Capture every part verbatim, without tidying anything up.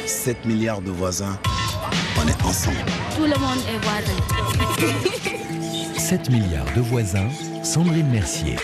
sept milliards de voisins, on est ensemble. Tout le monde est voisin. sept milliards de voisins, Sandrine Mercier.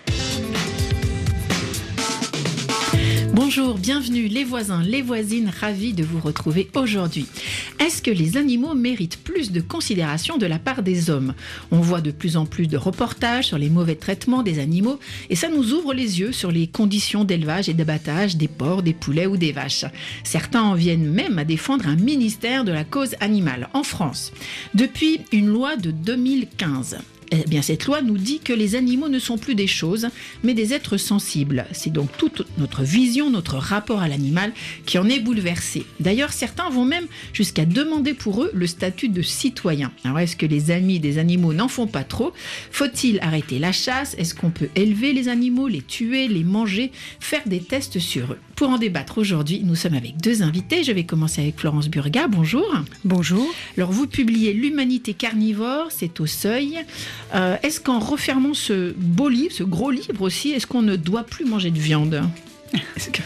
Bonjour, bienvenue les voisins, les voisines, ravis de vous retrouver aujourd'hui. Est-ce que les animaux méritent plus de considération de la part des hommes ? On voit de plus en plus de reportages sur les mauvais traitements des animaux et ça nous ouvre les yeux sur les conditions d'élevage et d'abattage des porcs, des poulets ou des vaches. Certains en viennent même à défendre un ministère de la cause animale en France. Depuis une loi de deux mille quinze. Eh bien, cette loi nous dit que les animaux ne sont plus des choses, mais des êtres sensibles. C'est donc toute notre vision, notre rapport à l'animal qui en est bouleversé. D'ailleurs, certains vont même jusqu'à demander pour eux le statut de citoyen. Alors, est-ce que les amis des animaux n'en font pas trop ? Faut-il arrêter la chasse ? Est-ce qu'on peut élever les animaux, les tuer, les manger, faire des tests sur eux ? Pour en débattre aujourd'hui, nous sommes avec deux invités. Je vais commencer avec Florence Burgat. Bonjour. Bonjour. Alors, vous publiez L'humanité carnivore, c'est au Seuil. Euh, est-ce qu'en refermant ce beau livre, ce gros livre aussi, est-ce qu'on ne doit plus manger de viande ? que...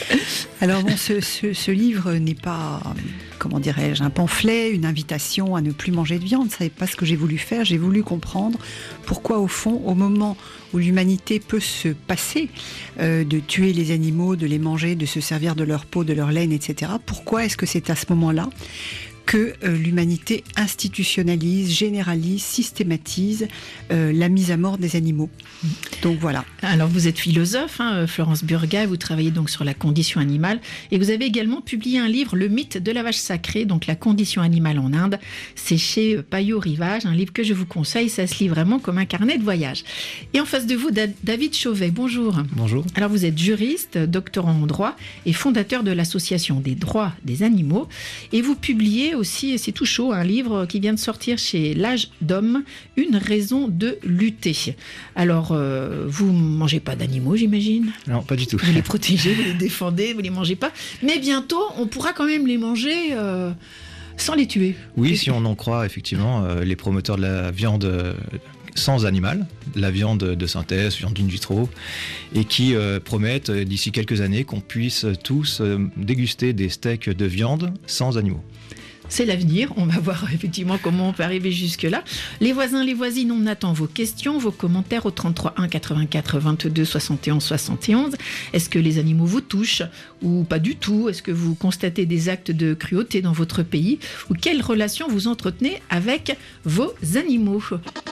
Alors bon, ce, ce, ce livre n'est pas, comment dirais-je, un pamphlet, une invitation à ne plus manger de viande. Ce n'est pas ce que j'ai voulu faire. J'ai voulu comprendre pourquoi, au fond, au moment où l'humanité peut se passer euh, de tuer les animaux, de les manger, de se servir de leur peau, de leur laine, et cetera, pourquoi est-ce que c'est à ce moment-là que euh, l'humanité institutionnalise, généralise, systématise euh, la mise à mort des animaux. Donc voilà. Alors vous êtes philosophe, hein, Florence Burgat, vous travaillez donc sur la condition animale et vous avez également publié un livre, Le mythe de la vache sacrée, donc la condition animale en Inde. C'est chez Payot Rivage, un livre que je vous conseille, ça se lit vraiment comme un carnet de voyage. Et en face de vous, Da- David Chauvet, bonjour. Bonjour. Alors vous êtes juriste, doctorant en droit et fondateur de l'association des droits des animaux et vous publiez aussi, et c'est tout chaud, un livre qui vient de sortir chez L'Âge d'Homme, Une raison de lutter. Alors, euh, vous ne mangez pas d'animaux, j'imagine ? Non, pas du tout. Vous les protégez, vous les défendez, vous ne les mangez pas. Mais bientôt, on pourra quand même les manger euh, sans les tuer. Oui, si on en croit effectivement euh, les promoteurs de la viande euh, sans animal, la viande de synthèse, viande in vitro, et qui euh, promettent euh, d'ici quelques années qu'on puisse tous euh, déguster des steaks de viande sans animaux. C'est l'avenir, on va voir effectivement comment on peut arriver jusque-là. Les voisins, les voisines, on attend vos questions, vos commentaires au trente-trois un quatre-vingt-quatre vingt-deux soixante et onze soixante et onze. Est-ce que les animaux vous touchent ou pas du tout ? Est-ce que vous constatez des actes de cruauté dans votre pays ? Ou quelle relation vous entretenez avec vos animaux ?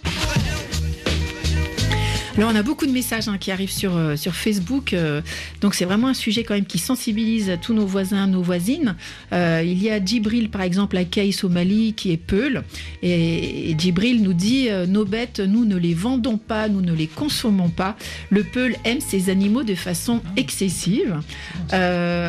Alors on a beaucoup de messages hein, qui arrivent sur, euh, sur Facebook, euh, donc c'est vraiment un sujet quand même qui sensibilise tous nos voisins, nos voisines. Euh, il y a Djibril par exemple à Kaïs au Mali qui est peul, et, et Djibril nous dit euh, « Nos bêtes, nous ne les vendons pas, nous ne les consommons pas. Le peul aime ses animaux de façon excessive. Euh, »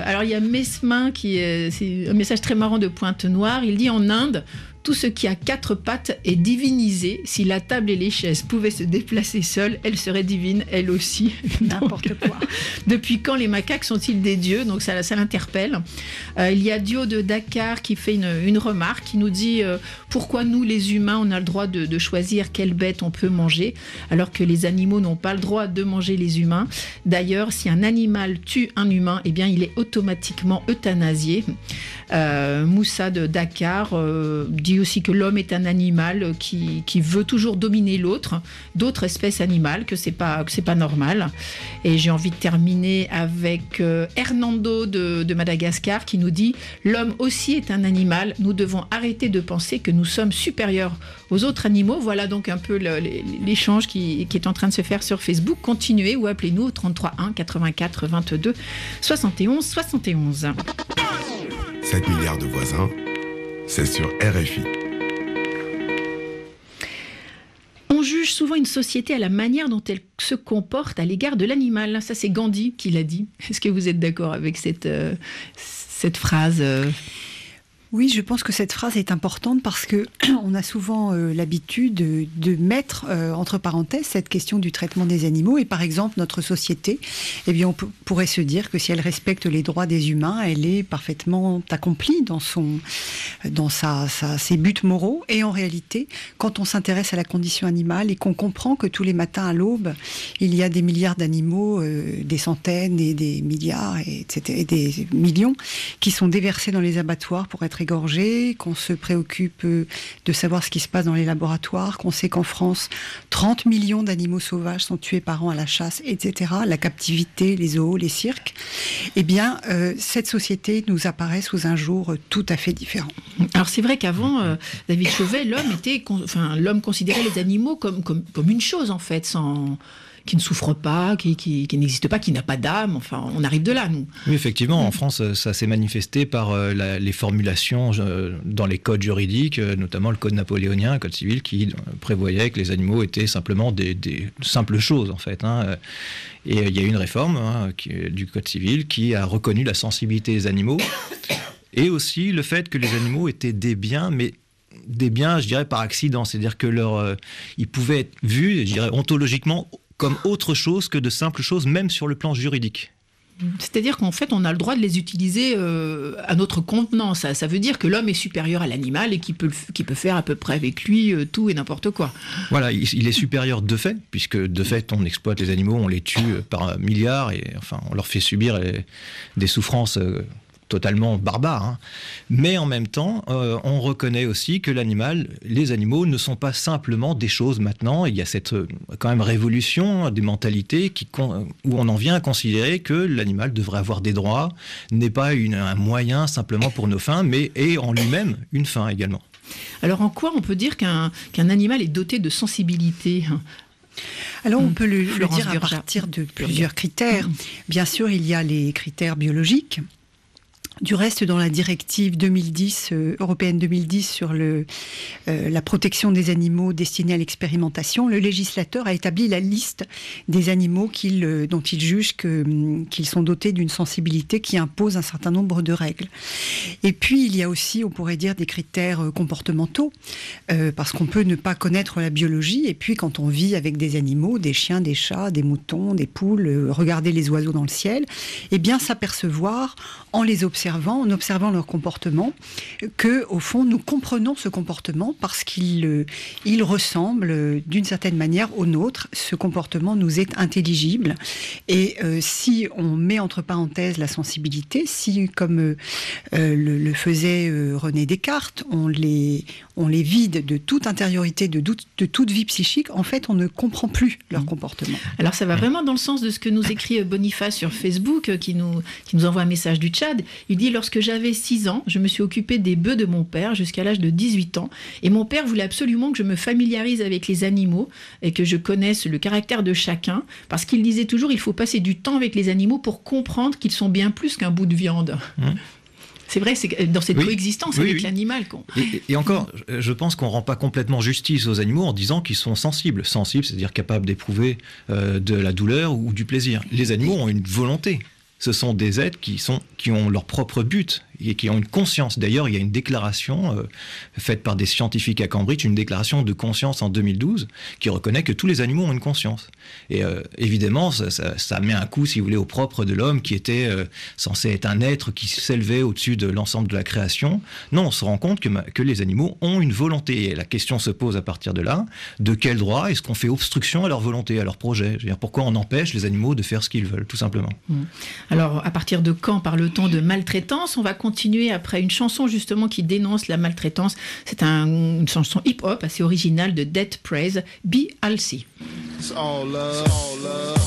Alors il y a Mesmin, qui est, c'est un message très marrant de Pointe-Noire, il dit « En Inde, tout ce qui a quatre pattes est divinisé. Si la table et les chaises pouvaient se déplacer seules, elles seraient divines, elles aussi. » N'importe quoi. Depuis quand les macaques sont-ils des dieux ? Donc ça, ça l'interpelle. Euh, il y a Dio de Dakar qui fait une, une remarque, qui nous dit euh, pourquoi nous, les humains, on a le droit de, de choisir quelle bête on peut manger, alors que les animaux n'ont pas le droit de manger les humains. D'ailleurs, si un animal tue un humain, eh bien, il est automatiquement euthanasié. Euh, Moussa de Dakar euh, dit aussi que l'homme est un animal qui, qui veut toujours dominer l'autre, d'autres espèces animales, que c'est pas, que c'est pas normal. Et j'ai envie de terminer avec euh, Hernando de, de Madagascar qui nous dit « L'homme aussi est un animal, nous devons arrêter de penser que nous sommes supérieurs aux autres animaux. » Voilà donc un peu le, l'échange qui, qui est en train de se faire sur Facebook. Continuez ou appelez-nous au trente-trois un quatre-vingt-quatre vingt-deux soixante et onze soixante et onze. sept milliards de voisins, c'est sur R F I. On juge souvent une société à la manière dont elle se comporte à l'égard de l'animal. Ça, c'est Gandhi qui l'a dit. Est-ce que vous êtes d'accord avec cette, euh, cette phrase euh... Oui, je pense que cette phrase est importante parce que on a souvent euh, l'habitude de, de mettre euh, entre parenthèses cette question du traitement des animaux. Et par exemple, notre société, eh bien, on p- pourrait se dire que si elle respecte les droits des humains, elle est parfaitement accomplie dans son, dans sa, sa, ses buts moraux. Et en réalité, quand on s'intéresse à la condition animale et qu'on comprend que tous les matins à l'aube, il y a des milliards d'animaux, euh, des centaines et des milliards, et, et des millions, qui sont déversés dans les abattoirs pour être égorgés, qu'on se préoccupe de savoir ce qui se passe dans les laboratoires, qu'on sait qu'en France, trente millions d'animaux sauvages sont tués par an à la chasse, et cetera, la captivité, les zoos, les cirques, eh bien, euh, cette société nous apparaît sous un jour tout à fait différent. Alors c'est vrai qu'avant, euh, David Chauvet, l'homme était, con- enfin, l'homme considérait les animaux comme, comme, comme une chose, en fait, sans... qui ne souffre pas, qui, qui, qui n'existe pas, qui n'a pas d'âme. Enfin, on arrive de là, nous. Oui, effectivement, en France, ça s'est manifesté par euh, la, les formulations euh, dans les codes juridiques, euh, notamment le code napoléonien, le code civil, qui euh, prévoyait que les animaux étaient simplement des, des simples choses, en fait. Hein. Et euh, il y a eu une réforme hein, qui, du code civil qui a reconnu la sensibilité des animaux et aussi le fait que les animaux étaient des biens, mais des biens, je dirais, par accident. C'est-à-dire que leur, euh, ils pouvaient être vus, je dirais, ontologiquement, comme autre chose que de simples choses, même sur le plan juridique. C'est-à-dire qu'en fait, on a le droit de les utiliser euh, à notre contenance. Ça, ça veut dire que l'homme est supérieur à l'animal et qu'il peut, qu'il peut faire à peu près avec lui euh, tout et n'importe quoi. Voilà, il, il est supérieur de fait, puisque de fait, on exploite les animaux, on les tue par milliards, et enfin, on leur fait subir les, des souffrances euh, totalement barbare, hein. Mais en même temps, euh, on reconnaît aussi que l'animal, les animaux ne sont pas simplement des choses maintenant. Il y a cette euh, quand même révolution des mentalités qui, où on en vient à considérer que l'animal devrait avoir des droits, n'est pas une, un moyen simplement pour nos fins, mais est en lui-même une fin également. Alors en quoi on peut dire qu'un, qu'un animal est doté de sensibilité ? Alors on peut le, le dire à Burja. partir de plusieurs critères. Bien sûr, il y a les critères biologiques. Du reste, dans la directive deux mille dix, euh, européenne deux mille dix sur le, euh, la protection des animaux destinés à l'expérimentation, le législateur a établi la liste des animaux qu'il, euh, dont il juge que, qu'ils sont dotés d'une sensibilité qui impose un certain nombre de règles. Et puis, il y a aussi, on pourrait dire, des critères euh, comportementaux, euh, parce qu'on peut ne pas connaître la biologie, et puis quand on vit avec des animaux, des chiens, des chats, des moutons, des poules, euh, regarder les oiseaux dans le ciel, eh bien s'apercevoir, en les observant, en observant leur comportement, que au fond nous comprenons ce comportement parce qu'il euh, il ressemble euh, d'une certaine manière au nôtre. Ce comportement nous est intelligible et euh, si on met entre parenthèses la sensibilité, si comme euh, euh, le, le faisait euh, René Descartes, on les on les vide de toute intériorité, de, doute, de toute vie psychique, en fait on ne comprend plus leur comportement. Alors ça va vraiment dans le sens de ce que nous écrit Boniface sur Facebook, qui nous, qui nous envoie un message du Tchad. Il dit « Lorsque j'avais six ans, je me suis occupé des bœufs de mon père jusqu'à l'âge de dix-huit ans. Et mon père voulait absolument que je me familiarise avec les animaux et que je connaisse le caractère de chacun. Parce qu'il disait toujours, il faut passer du temps avec les animaux pour comprendre qu'ils sont bien plus qu'un bout de viande. Mmh. » C'est vrai, c'est dans cette oui, coexistence oui, avec oui. l'animal. Qu'on... Et, et encore, je pense qu'on ne rend pas complètement justice aux animaux en disant qu'ils sont sensibles. Sensibles, c'est-à-dire capables d'éprouver euh, de la douleur ou du plaisir. Les animaux ont une volonté. Ce sont des êtres qui, sont, qui ont leur propre but et qui ont une conscience. D'ailleurs, il y a une déclaration euh, faite par des scientifiques à Cambridge, une déclaration de conscience en deux mille douze, qui reconnaît que tous les animaux ont une conscience. Et euh, évidemment, ça, ça, ça met un coup, si vous voulez, au propre de l'homme, qui était euh, censé être un être qui s'élevait au-dessus de l'ensemble de la création. Non, on se rend compte que, que les animaux ont une volonté. Et la question se pose à partir de là, de quel droit est-ce qu'on fait obstruction à leur volonté, à leur projet ? Je veux dire, pourquoi on empêche les animaux de faire ce qu'ils veulent, tout simplement ? Mmh. Alors, à partir de quand parle-t-on de maltraitance ? On va continuer après une chanson justement qui dénonce la maltraitance. C'est un, une chanson hip-hop assez originale de Dead Praise, Be Alcy. It's all love, it's all love.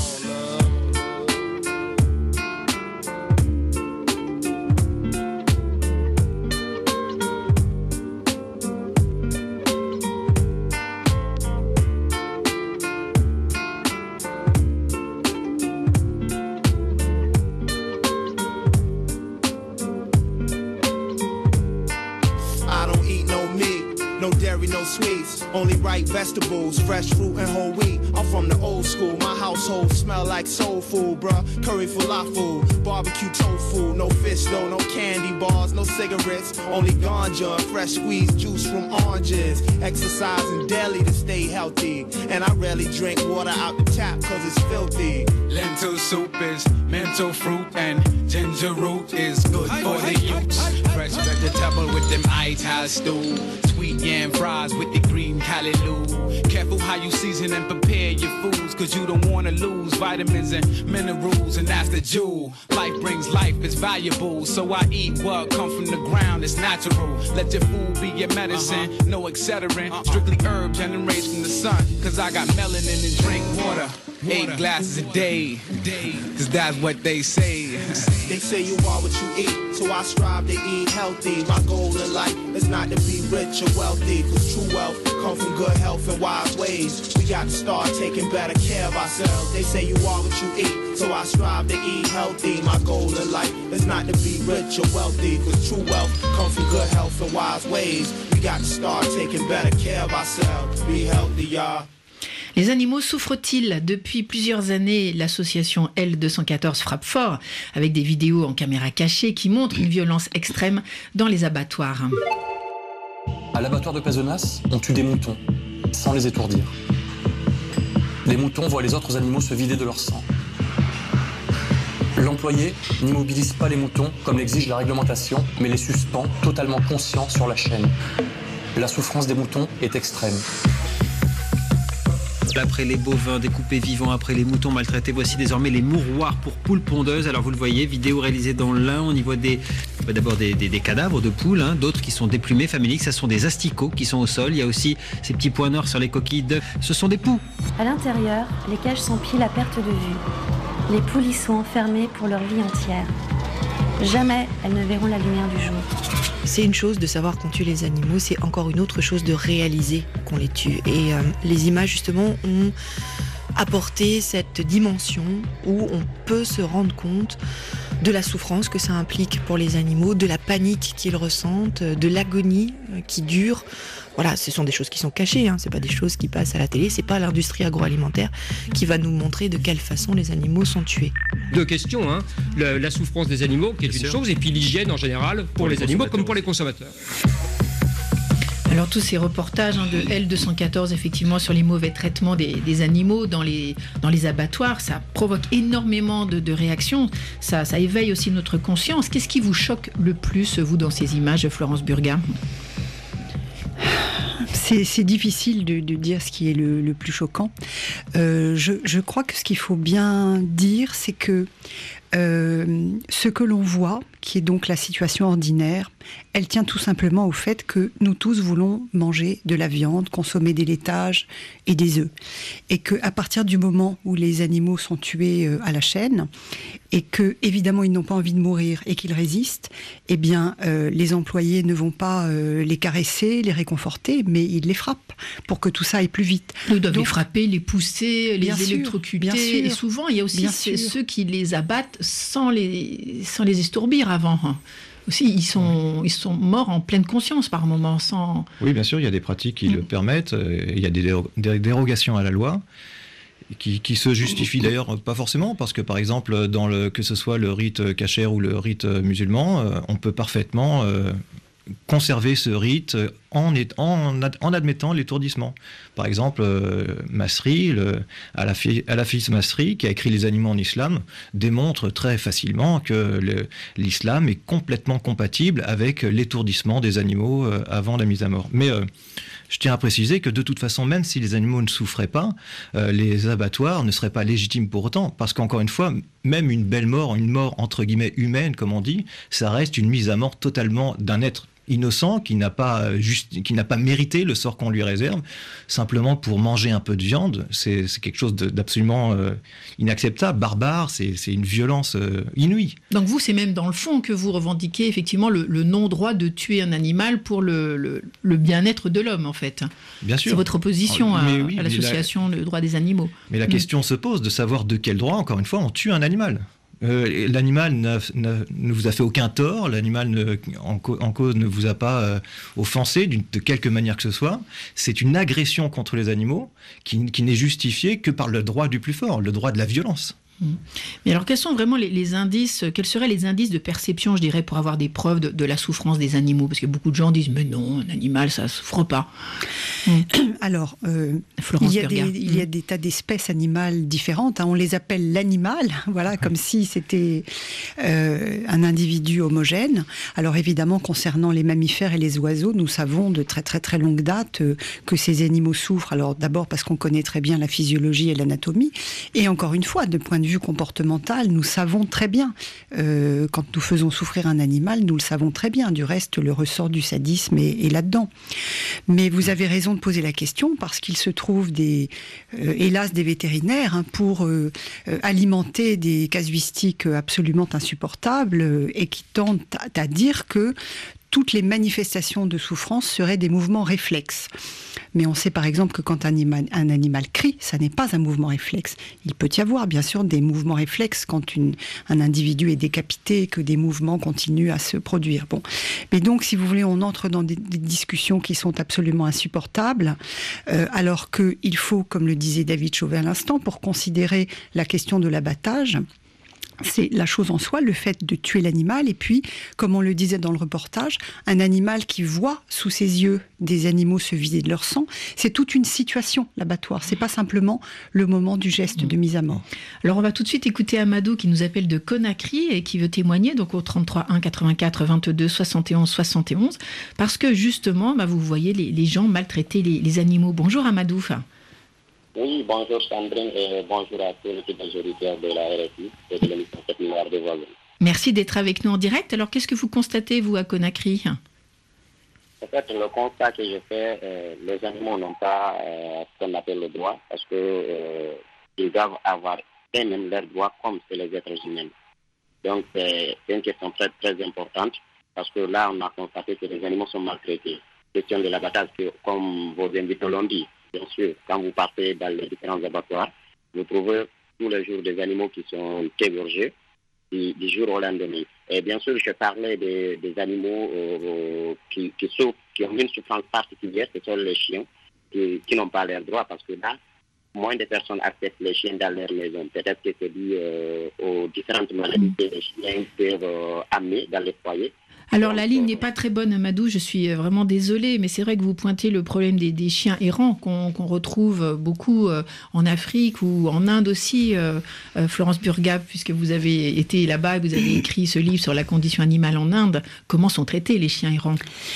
No sweets, only ripe vegetables, fresh fruit and whole wheat. I'm from the old school, my household smell like soul food, bruh. Curry falafel, barbecue tofu, no fish though, no candy bar. cigars, no cigarettes, only ganja, fresh squeezed juice from oranges. Exercising daily to stay healthy, and I rarely drink water out the tap cause it's filthy. Lentil soup is mental fruit, and ginger root is good for the youth. Fresh vegetable with them ital stew, sweet yam fries with the green callaloo. Careful how you season and prepare your foods, cause you don't wanna lose vitamins and minerals, and that's the jewel. Life brings life, it's valuable, so I eat what come from the ground, it's natural. Let your food be your medicine, uh-huh. no excedrin, uh-uh. strictly herb generates from the sun, cause I got melanin and drink water. Eight glasses a day, cause that's what they say. They say you are what you eat, so I strive to eat healthy. My goal in life is not to be rich or wealthy, cause true wealth comes from good health and wise ways. We got to start taking better care of ourselves. They say you are what you eat, so I strive to eat healthy. My goal in life is not to be rich or wealthy, cause true wealth comes from good health and wise ways. We got to start taking better care of ourselves. Be healthy, y'all. Les animaux souffrent-ils? Depuis plusieurs années, l'association L deux cent quatorze frappe fort avec des vidéos en caméra cachée qui montrent une violence extrême dans les abattoirs. À l'abattoir de Pézenas, on tue des moutons, sans les étourdir. Les moutons voient les autres animaux se vider de leur sang. L'employé n'immobilise pas les moutons comme l'exige la réglementation, mais les suspend totalement conscients sur la chaîne. La souffrance des moutons est extrême. Après les bovins découpés vivants, après les moutons maltraités, voici désormais les mouroirs pour poules pondeuses. Alors vous le voyez, vidéo réalisée dans l'Ain, on y voit des, bah d'abord des, des, des cadavres de poules, hein, d'autres qui sont déplumés, faméliques, ça sont des asticots qui sont au sol. Il y a aussi ces petits points noirs sur les coquilles d'œufs, ce sont des poux. À l'intérieur, les cages s'empilent à perte de vue. Les poules y sont enfermées pour leur vie entière. Jamais elles ne verront la lumière du jour. C'est une chose de savoir qu'on tue les animaux, c'est encore une autre chose de réaliser qu'on les tue. Et euh, les images, justement, ont apporté cette dimension où on peut se rendre compte de la souffrance que ça implique pour les animaux, de la panique qu'ils ressentent, de l'agonie qui dure. Voilà, ce sont des choses qui sont cachées, hein. C'est pas des choses qui passent à la télé, c'est pas l'industrie agroalimentaire qui va nous montrer de quelle façon les animaux sont tués. Deux questions, hein. Le, la souffrance des animaux, qui est une chose, et puis l'hygiène en général pour, pour les, les animaux comme pour les consommateurs. Alors tous ces reportages hein, de L deux cent quatorze effectivement sur les mauvais traitements des, des animaux dans les, dans les abattoirs, ça provoque énormément de, de réactions, ça, ça éveille aussi notre conscience. Qu'est-ce qui vous choque le plus, vous, dans ces images, Florence Burga ? C'est, c'est difficile de, de dire ce qui est le, le plus choquant. Euh, je, je crois que ce qu'il faut bien dire, c'est que euh, ce que l'on voit, qui est donc la situation ordinaire, elle tient tout simplement au fait que nous tous voulons manger de la viande, consommer des laitages et des œufs. Et qu'à partir du moment où les animaux sont tués à la chaîne, et que évidemment ils n'ont pas envie de mourir et qu'ils résistent, eh bien euh, les employés ne vont pas euh, les caresser, les réconforter, mais ils les frappent pour que tout ça aille plus vite. Ils doivent les frapper, les pousser, les électrocuter. Et souvent il y a aussi ceux qui les abattent sans les, sans les estourbir avant. Aussi, ils sont, ils sont morts en pleine conscience par moments. Sans... Oui, bien sûr, il y a des pratiques qui mmh. le permettent. Il y a des, déro- des dérogations à la loi qui, qui se justifient d'ailleurs pas forcément, parce que par exemple, dans le, que ce soit le rite kasher ou le rite musulman, euh, on peut parfaitement euh, conserver ce rite en, en, en admettant l'étourdissement. Par exemple, euh, Masri, le, Al-Hafiz Masri, qui a écrit Les animaux en islam, démontre très facilement que le, l'islam est complètement compatible avec l'étourdissement des animaux euh, avant la mise à mort. Mais euh, je tiens à préciser que de toute façon, même si les animaux ne souffraient pas, euh, les abattoirs ne seraient pas légitimes pour autant, parce qu'encore une fois, même une belle mort, une mort entre guillemets humaine, comme on dit, ça reste une mise à mort totalement d'un être innocent qui n'a pas juste, qui n'a pas mérité le sort qu'on lui réserve, simplement pour manger un peu de viande. C'est, c'est quelque chose de, d'absolument euh, inacceptable, barbare, c'est, c'est une violence euh, inouïe. Donc vous, c'est même dans le fond que vous revendiquez effectivement le, le non-droit de tuer un animal pour le, le, le bien-être de l'homme, en fait. Bien sûr. C'est votre opposition à, oui, à l'association la... Le droit des animaux. Mais la mmh. question se pose de savoir de quel droit, encore une fois, on tue un animal. Euh, l'animal ne, ne, ne vous a fait aucun tort, l'animal ne, en, co- en cause ne vous a pas euh, offensé d'une, de quelque manière que ce soit. C'est une agression contre les animaux qui, qui n'est justifiée que par le droit du plus fort, le droit de la violence. Mais alors, quels sont vraiment les, les indices, quels seraient les indices de perception, je dirais, pour avoir des preuves de, de la souffrance des animaux? Parce que beaucoup de gens disent, mais non, un animal, ça ne souffre pas. Alors, euh, Florence il, y a Burga. des, il y a des tas d'espèces animales différentes. Hein. On les appelle l'animal, voilà, comme si c'était euh, un individu homogène. Alors évidemment, concernant les mammifères et les oiseaux, nous savons de très très très longue date euh, que ces animaux souffrent. Alors d'abord parce qu'on connaît très bien la physiologie et l'anatomie, et encore une fois, de point de vue comportemental, nous savons très bien, euh, quand nous faisons souffrir un animal, nous le savons très bien. Du reste, le ressort du sadisme est, est là-dedans. Mais vous avez raison de poser la question, parce qu'il se trouve, des, euh, hélas, des vétérinaires hein, pour euh, euh, alimenter des casuistiques absolument insupportables euh, et qui tentent à, à dire que toutes les manifestations de souffrance seraient des mouvements réflexes. Mais on sait par exemple que quand un animal, un animal crie, ça n'est pas un mouvement réflexe. Il peut y avoir bien sûr des mouvements réflexes quand une, un individu est décapité et que des mouvements continuent à se produire. Bon. Mais donc, si vous voulez, on entre dans des, des discussions qui sont absolument insupportables, euh, alors qu'il faut, comme le disait David Chauvet à l'instant, pour considérer la question de l'abattage, c'est la chose en soi, le fait de tuer l'animal, et puis, comme on le disait dans le reportage, un animal qui voit sous ses yeux des animaux se vider de leur sang, c'est toute une situation, l'abattoir. C'est pas simplement le moment du geste de mise à mort. Alors on va tout de suite écouter Amadou qui nous appelle de Conakry et qui veut témoigner, donc au trente-trois un quatre-vingt-quatre vingt-deux soixante et onze soixante et onze, parce que justement, bah, vous voyez les, les gens maltraiter les, les animaux. Bonjour Amadou. Oui, bonjour Sandrine et bonjour à tous les auditeurs de la R F I et de l'émission sept milliards de voisins. Merci d'être avec nous en direct. Alors qu'est-ce que vous constatez, vous, à Conakry? En fait, le constat que je fais, euh, les animaux n'ont pas euh, ce qu'on appelle le droit, parce que euh, ils doivent avoir eux-mêmes leurs droits comme c'est les êtres humains. Donc c'est une question très très importante, parce que là on a constaté que les animaux sont maltraités. Question de l'abattage, comme vos invités l'ont dit. Bien sûr, quand vous partez dans les différents abattoirs, vous trouvez tous les jours des animaux qui sont égorgés du, du jour au lendemain. Et bien sûr, je parlais des, des animaux euh, qui, qui, souffrent, qui ont une souffrance particulière, ce sont les chiens, qui, qui n'ont pas leurs droits, parce que là, moins de personnes acceptent les chiens dans leur maison. Peut-être que c'est dû euh, aux différentes maladies que les chiens peuvent euh, amener dans les foyers. Alors la ligne n'est pas très bonne, Amadou, je suis vraiment désolée, mais c'est vrai que vous pointez le problème des, des chiens errants qu'on qu'on retrouve beaucoup euh, en Afrique ou en Inde aussi. Euh, euh, Florence Burga, puisque vous avez été là-bas et vous avez écrit ce livre sur la condition animale en Inde, comment sont traités les chiens errants?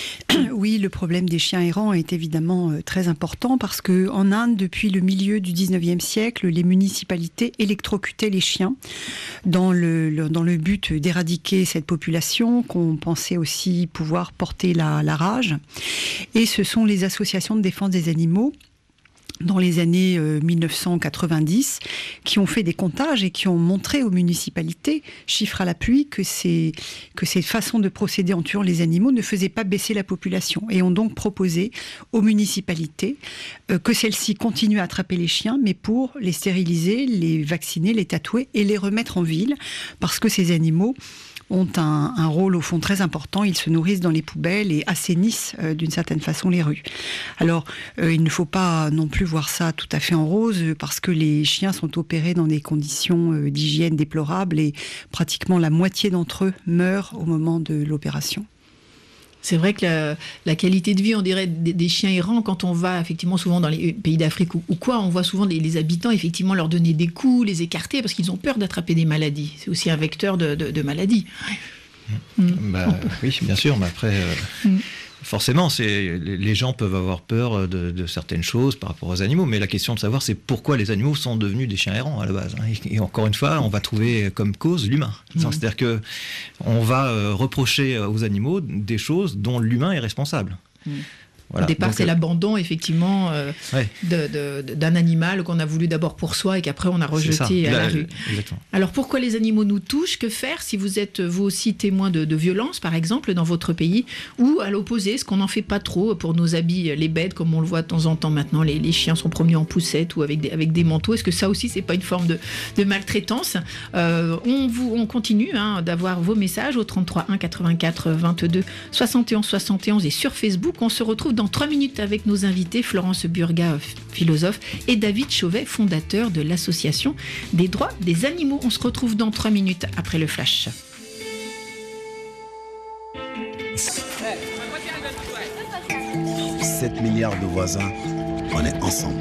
Oui, le problème des chiens errants est évidemment euh, très important, parce qu'en Inde, depuis le milieu du dix-neuvième siècle, les municipalités électrocutaient les chiens dans le, le, dans le but d'éradiquer cette population qu'on pensait aussi pouvoir porter la, la rage. Et ce sont les associations de défense des animaux, dans les années euh, mille neuf cent quatre-vingt-dix, qui ont fait des comptages et qui ont montré aux municipalités, chiffres à l'appui, que ces, que ces façons de procéder en tuant les animaux ne faisaient pas baisser la population, et ont donc proposé aux municipalités euh, que celles-ci continuent à attraper les chiens, mais pour les stériliser, les vacciner, les tatouer et les remettre en ville, parce que ces animaux ont un, un rôle au fond très important. Ils se nourrissent dans les poubelles et assainissent euh, d'une certaine façon les rues. Alors, euh, il ne faut pas non plus voir ça tout à fait en rose, parce que les chiens sont opérés dans des conditions euh, d'hygiène déplorables, et pratiquement la moitié d'entre eux meurent au moment de l'opération. C'est vrai que la, la qualité de vie, on dirait, des, des chiens errants, quand on va effectivement souvent dans les pays d'Afrique ou, ou quoi, on voit souvent les, les habitants effectivement leur donner des coups, les écarter, parce qu'ils ont peur d'attraper des maladies. C'est aussi un vecteur de, de, de maladies. Mmh. Bah, oui, bien sûr, mais après... Euh... Mmh. Forcément, c'est, les gens peuvent avoir peur de, de certaines choses par rapport aux animaux, mais la question de savoir, c'est pourquoi les animaux sont devenus des chiens errants à la base. Et, et encore une fois, on va trouver comme cause l'humain. Mmh. C'est-à-dire que on va euh, reprocher aux animaux des choses dont l'humain est responsable. Mmh. Voilà. Au départ, donc, c'est euh... l'abandon, effectivement, euh, ouais. de, de, d'un animal qu'on a voulu d'abord pour soi et qu'après on a rejeté à la, la rue. Exactement. Alors, pourquoi les animaux nous touchent? Que faire si vous êtes, vous aussi, témoin de, de violence, par exemple, dans votre pays? Ou, à l'opposé, est-ce qu'on n'en fait pas trop pour nos habits, les bêtes, comme on le voit de temps en temps maintenant, les, les chiens sont promenés en poussette ou avec des, avec des manteaux? Est-ce que ça aussi, c'est pas une forme de, de maltraitance? euh, on, vous, on continue hein, d'avoir vos messages au trente-trois un quatre-vingt-quatre vingt-deux soixante et onze soixante et onze et sur Facebook. On se retrouve dans dans trois minutes avec nos invités, Florence Burga, philosophe, et David Chauvet, fondateur de l'Association des droits des animaux. On se retrouve dans trois minutes après le flash. sept milliards de voisins, on est ensemble.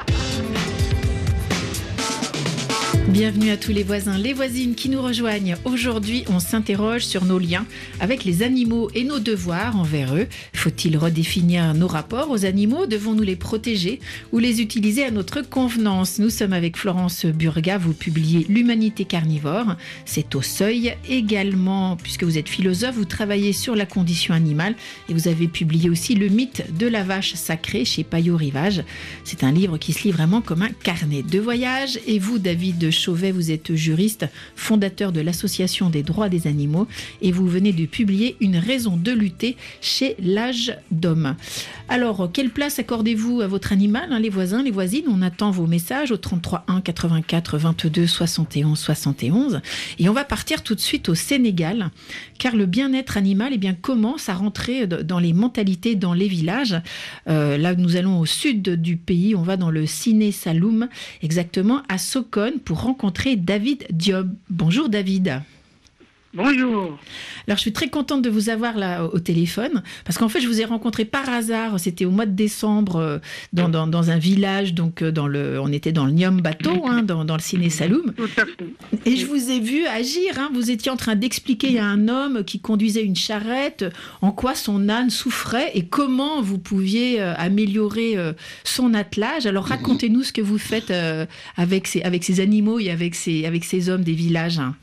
Bienvenue à tous les voisins, les voisines qui nous rejoignent. Aujourd'hui, on s'interroge sur nos liens avec les animaux et nos devoirs envers eux. Faut-il redéfinir nos rapports aux animaux? Devons-nous les protéger ou les utiliser à notre convenance? Nous sommes avec Florence Burga, vous publiez L'humanité carnivore. C'est au Seuil également, puisque vous êtes philosophe, vous travaillez sur la condition animale et vous avez publié aussi Le mythe de la vache sacrée chez Payot Rivage. C'est un livre qui se lit vraiment comme un carnet de voyage. Et vous, David Chauvet, vous êtes juriste, fondateur de l'Association des droits des animaux et vous venez de publier Une raison de lutter chez L'Âge d'Homme. Alors, quelle place accordez-vous à votre animal, hein, les voisins, les voisines? On attend vos messages au trente-trois un quatre-vingt-quatre vingt-deux soixante et onze soixante et onze. Et on va partir tout de suite au Sénégal, car le bien-être animal eh bien, commence à rentrer dans les mentalités, dans les villages. Euh, là, nous allons au sud du pays, on va dans le Siné Saloum, exactement à Sokone, pour rencontrer David Diop. Bonjour David. Bonjour. Alors je suis très contente de vous avoir là au téléphone parce qu'en fait je vous ai rencontré par hasard, c'était au mois de décembre dans, dans, dans un village, donc dans le, on était dans le Niom Bateau, hein, dans, dans le Siné Saloum. Tout à fait. Et je vous ai vu agir, hein, vous étiez en train d'expliquer à un homme qui conduisait une charrette en quoi son âne souffrait et comment vous pouviez euh, améliorer euh, son attelage. Alors racontez-nous ce que vous faites euh, avec, ces, avec ces animaux et avec ces, avec ces hommes des villages. Hein.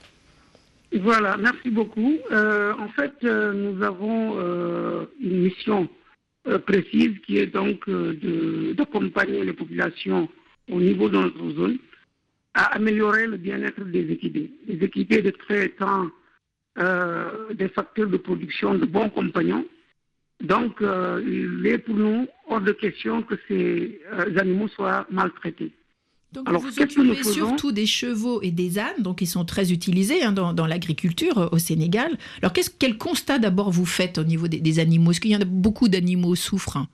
Voilà, merci beaucoup. Euh, en fait, euh, nous avons euh, une mission euh, précise qui est donc euh, de, d'accompagner les populations au niveau de notre zone à améliorer le bien-être des équidés. Les équidés de trait étant euh, des facteurs de production de bons compagnons. Donc, euh, il est pour nous hors de question que ces euh, animaux soient maltraités. Donc Alors, vous vous occupez surtout des chevaux et des ânes, donc ils sont très utilisés hein, dans, dans l'agriculture euh, au Sénégal. Alors qu'est-ce, quel constat d'abord vous faites au niveau des, des animaux? Est-ce qu'il y en a beaucoup d'animaux souffrent? Hein?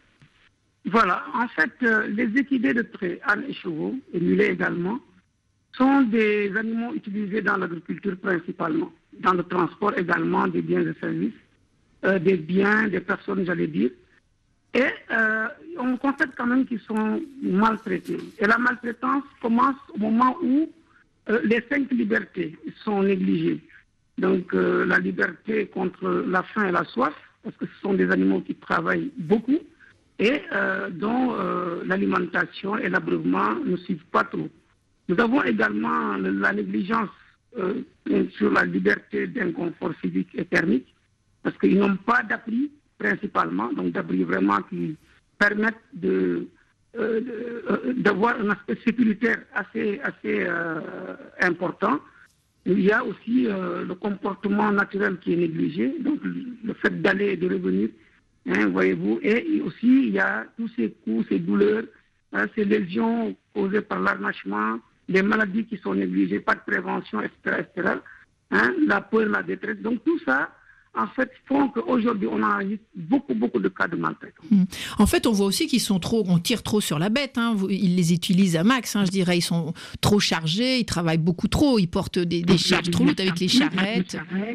Voilà, en fait, euh, les équidés de trait, ânes et chevaux, et mulets également, sont des animaux utilisés dans l'agriculture principalement, dans le transport également des biens et services, euh, des biens, des personnes, j'allais dire. Et euh, on constate quand même qu'ils sont maltraités. Et la maltraitance commence au moment où euh, les cinq libertés sont négligées. Donc euh, la liberté contre la faim et la soif, parce que ce sont des animaux qui travaillent beaucoup et euh, dont euh, l'alimentation et l'abreuvement ne suivent pas trop. Nous avons également la négligence euh, sur la liberté d'un confort physique et thermique, parce qu'ils n'ont pas d'abri principalement, donc d'abris vraiment qui permettent de, euh, de, euh, d'avoir un aspect sécuritaire assez, assez euh, important. Il y a aussi euh, le comportement naturel qui est négligé, donc le fait d'aller et de revenir, hein, voyez-vous, et aussi il y a tous ces coups, ces douleurs, hein, ces lésions causées par l'arrachement, les maladies qui sont négligées, pas de prévention, et cetera, et cetera, hein, la peur, la détresse, donc tout ça, en fait, font qu'aujourd'hui, on a beaucoup, beaucoup de cas de maltraitance. Mmh. En fait, on voit aussi qu'ils sont trop, on tire trop sur la bête. Hein. Ils les utilisent à max, hein, je dirais. Ils sont trop chargés, ils travaillent beaucoup trop, ils portent des, des charges trop lourdes avec les charrettes.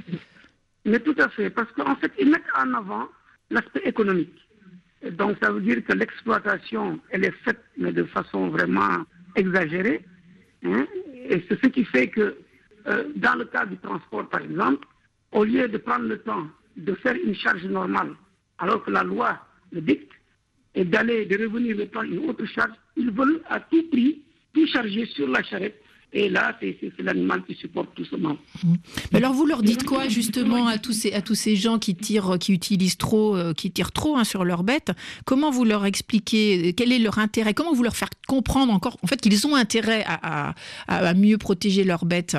Mais tout à fait, parce qu'en fait, ils mettent en avant l'aspect économique. Et donc, ça veut dire que l'exploitation, elle est faite, mais de façon vraiment exagérée. Hein. Et c'est ce qui fait que, euh, dans le cas du transport, par exemple, au lieu de prendre le temps de faire une charge normale, alors que la loi le dicte, et d'aller, de revenir de prendre une autre charge, ils veulent à tout prix tout charger sur la charrette. Et là, c'est, c'est, c'est l'animal qui supporte tout ce mal. Mmh. Mais alors, vous leur dites quoi justement à tous ces, à tous ces gens qui tirent, qui utilisent trop, euh, qui tirent trop hein, sur leurs bêtes? Comment vous leur expliquez? Quel est leur intérêt? Comment vous leur faire comprendre encore, en fait, qu'ils ont intérêt à, à, à mieux protéger leurs bêtes?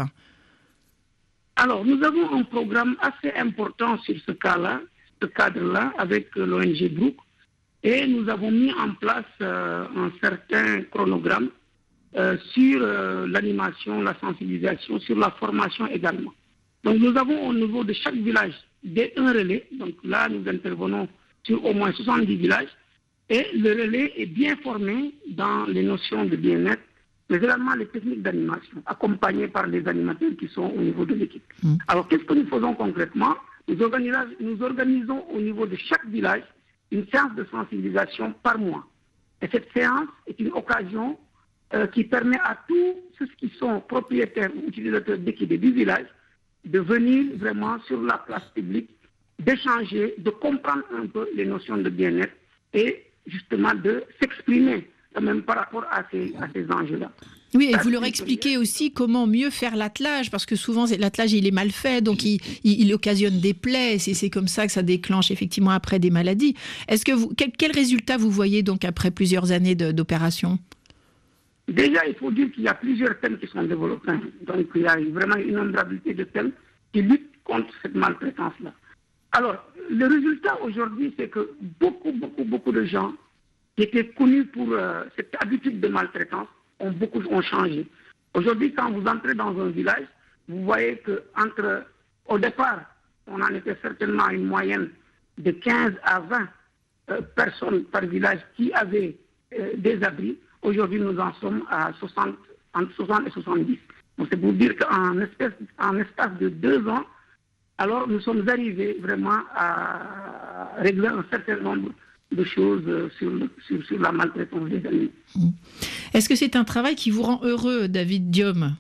Alors, nous avons un programme assez important sur ce cas-là, ce cadre-là, avec l'O N G Brook, et nous avons mis en place euh, un certain chronogramme euh, sur euh, l'animation, la sensibilisation, sur la formation également. Donc, nous avons au niveau de chaque village des un relais. Donc là, nous intervenons sur au moins soixante-dix villages. Et le relais est bien formé dans les notions de bien-être, mais également les techniques d'animation, accompagnées par les animateurs qui sont au niveau de l'équipe. Mmh. Alors, qu'est-ce que nous faisons concrètement? Nous organisons, nous organisons au niveau de chaque village une séance de sensibilisation par mois. Et cette séance est une occasion euh, qui permet à tous ceux qui sont propriétaires ou utilisateurs d'équidés du village de venir vraiment sur la place publique, d'échanger, de comprendre un peu les notions de bien-être et justement de s'exprimer quand même par rapport à ces, à ces enjeux-là. Oui, et vous leur expliquez aussi comment mieux faire l'attelage, parce que souvent l'attelage il est mal fait, donc il, il, il occasionne des plaies, et c'est, c'est comme ça que ça déclenche effectivement après des maladies. Est-ce que vous, quel, quel résultat vous voyez donc après plusieurs années de, d'opération? Déjà, il faut dire qu'il y a plusieurs thèmes qui sont développés. Donc il y a vraiment une innombrabilité de thèmes qui luttent contre cette maltraitance-là. Alors, le résultat aujourd'hui, c'est que beaucoup, beaucoup, beaucoup de gens qui étaient connus pour euh, cette habitude de maltraitance ont beaucoup ont changé. Aujourd'hui, quand vous entrez dans un village, vous voyez que entre, au départ, on en était certainement à une moyenne de quinze à vingt euh, personnes par village qui avaient euh, des abris. Aujourd'hui, nous en sommes à soixante, entre soixante et soixante-dix. Donc, c'est pour dire qu'en espace, en espace de deux ans, alors nous sommes arrivés vraiment à régler un certain nombre de choses sur, le, sur, sur la maltraitance des animaux. Est-ce que c'est un travail qui vous rend heureux, David Diom?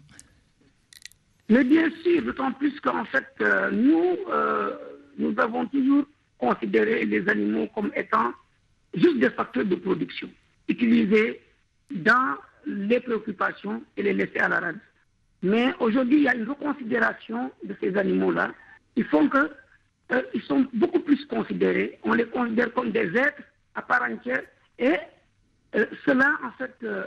Mais bien sûr, d'autant plus qu'en fait, euh, nous, euh, nous avons toujours considéré les animaux comme étant juste des facteurs de production, utilisés dans les préoccupations et les laisser à la rade. Mais aujourd'hui, il y a une reconsidération de ces animaux-là. Ils font que euh, ils sont beaucoup plus considérés. On les considère comme des êtres à part entière. Et euh, cela, en fait, euh,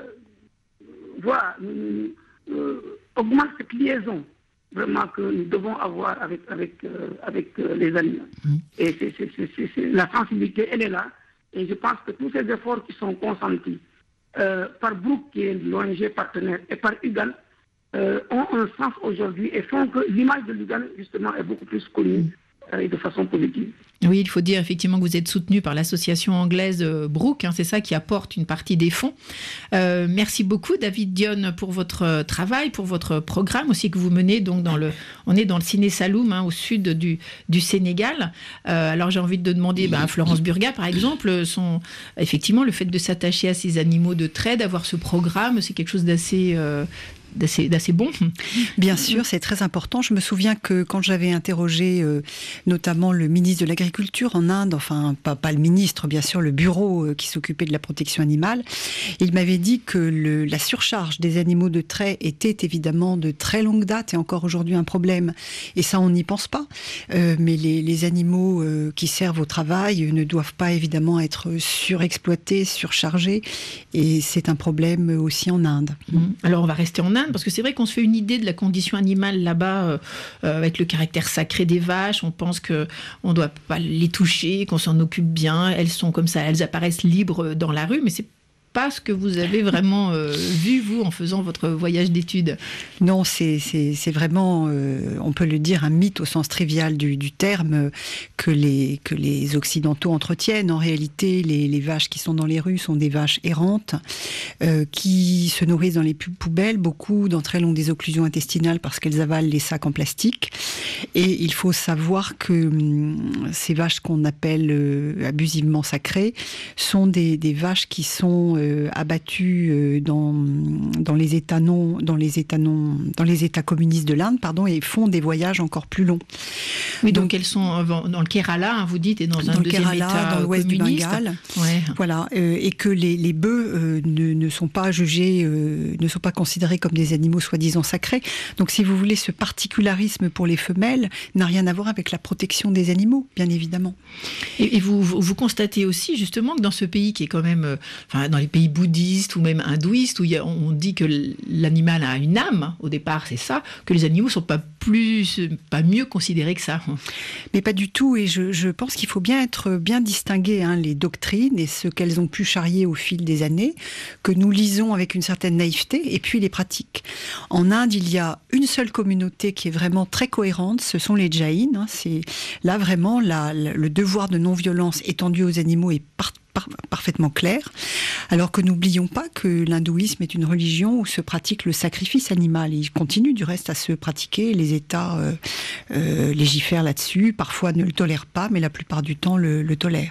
voilà, nous, euh, augmente cette liaison vraiment que nous devons avoir avec, avec, euh, avec euh, les animaux. Mmh. Et c'est, c'est, c'est, c'est, c'est, la sensibilité, elle est là. Et je pense que tous ces efforts qui sont consentis euh, par Brooke, qui est l'O N G partenaire, et par U G A N, Euh, ont un sens aujourd'hui et font que l'image de l'U G A N, justement, est beaucoup plus connue euh, et de façon positive. Oui, il faut dire effectivement que vous êtes soutenu par l'association anglaise euh, Brooke, hein, c'est ça qui apporte une partie des fonds. Euh, merci beaucoup, David Diom, pour votre travail, pour votre programme aussi que vous menez. Donc dans le, on est dans le Ciné Saloum, hein, au sud du, du Sénégal. Euh, alors j'ai envie de demander bah, à Florence Burga, par exemple, son, effectivement, le fait de s'attacher à ces animaux de trait, d'avoir ce programme, c'est quelque chose d'assez... Euh, D'assez, d'assez bon. Bien sûr, c'est très important. Je me souviens que quand j'avais interrogé euh, notamment le ministre de l'Agriculture en Inde, enfin pas, pas le ministre, bien sûr, le bureau euh, qui s'occupait de la protection animale, il m'avait dit que le, la surcharge des animaux de trait était évidemment de très longue date et encore aujourd'hui un problème. Et ça, on n'y pense pas. Euh, mais les, les animaux euh, qui servent au travail ne doivent pas évidemment être surexploités, surchargés. Et c'est un problème aussi en Inde. Alors on va rester en Inde, parce que c'est vrai qu'on se fait une idée de la condition animale là-bas, euh, euh, avec le caractère sacré des vaches. On pense qu'on ne doit pas les toucher, qu'on s'en occupe bien. Elles sont comme ça, elles apparaissent libres dans la rue, mais c'est pas ce que vous avez vraiment euh, vu, vous, en faisant votre voyage d'études. Non, c'est, c'est, c'est vraiment, euh, on peut le dire, un mythe au sens trivial du, du terme que les, que les Occidentaux entretiennent. En réalité, les, les vaches qui sont dans les rues sont des vaches errantes euh, qui se nourrissent dans les poubelles. Beaucoup d'entre elles ont des occlusions intestinales parce qu'elles avalent les sacs en plastique. Et il faut savoir que hum, ces vaches qu'on appelle euh, abusivement sacrées sont des, des vaches qui sont Euh, abattus euh, dans, dans les États non, dans les États non, dans les États communistes de l'Inde, pardon, et font des voyages encore plus longs. Oui, donc, donc elles sont dans le Kerala, hein, vous dites, et dans un dans deuxième le Kerala, État dans l'ouest communiste. du Bengale. Ouais. Voilà, euh, et que les, les bœufs euh, ne, ne sont pas jugés, euh, ne sont pas considérés comme des animaux soi-disant sacrés. Donc, si vous voulez, ce particularisme pour les femelles n'a rien à voir avec la protection des animaux, bien évidemment. Et, et vous, vous, vous constatez aussi justement que dans ce pays qui est quand même, euh, enfin, dans les les pays bouddhistes ou même hindouistes, où il y a, on dit que l'animal a une âme, au départ c'est ça, que les animaux ne sont pas, plus, pas mieux considérés que ça. Mais pas du tout, et je, je pense qu'il faut bien être bien distinguer hein, les doctrines et ce qu'elles ont pu charrier au fil des années, que nous lisons avec une certaine naïveté, et puis les pratiques. En Inde, il y a une seule communauté qui est vraiment très cohérente, ce sont les Jaïns. Hein, c'est là vraiment la, la, le devoir de non-violence étendu aux animaux est par, par, parfaitement clair, alors que n'oublions pas que l'hindouisme est une religion où se pratique le sacrifice animal. Il continue du reste à se pratiquer, les États euh, euh, légifèrent là-dessus, parfois ne le tolèrent pas, mais la plupart du temps le, le tolèrent.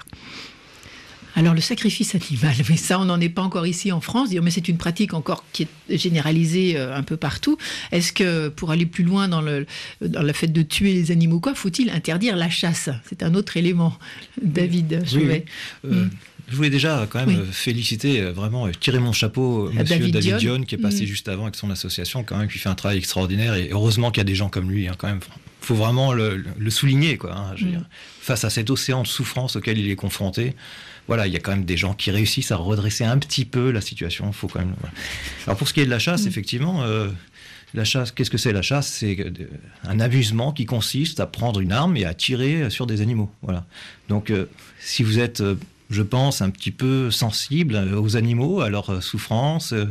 Alors le sacrifice animal, mais ça on n'en est pas encore ici en France, mais c'est une pratique encore qui est généralisée un peu partout. Est-ce que pour aller plus loin dans le, dans le fait de tuer les animaux, quoi, faut-il interdire la chasse? C'est un autre élément, David oui, Chouet. oui. Euh, mmh. Je voulais déjà quand même oui. féliciter, vraiment tirer mon chapeau, monsieur David, David Dion, Dion, qui est passé mmh. juste avant avec son association, quand même, qui fait un travail extraordinaire. Et heureusement qu'il y a des gens comme lui, hein, quand même. Il faut vraiment le, le souligner, quoi. Hein, je veux mmh. dire, face à cet océan de souffrance auquel il est confronté. Voilà, il y a quand même des gens qui réussissent à redresser un petit peu la situation. Faut quand même. Voilà. Alors pour ce qui est de la chasse, mmh. effectivement, euh, la chasse, qu'est-ce que c'est la chasse? C'est un amusement qui consiste à prendre une arme et à tirer sur des animaux. Voilà. Donc, euh, si vous êtes, euh, je pense, un petit peu sensible aux animaux, à leur souffrance, euh,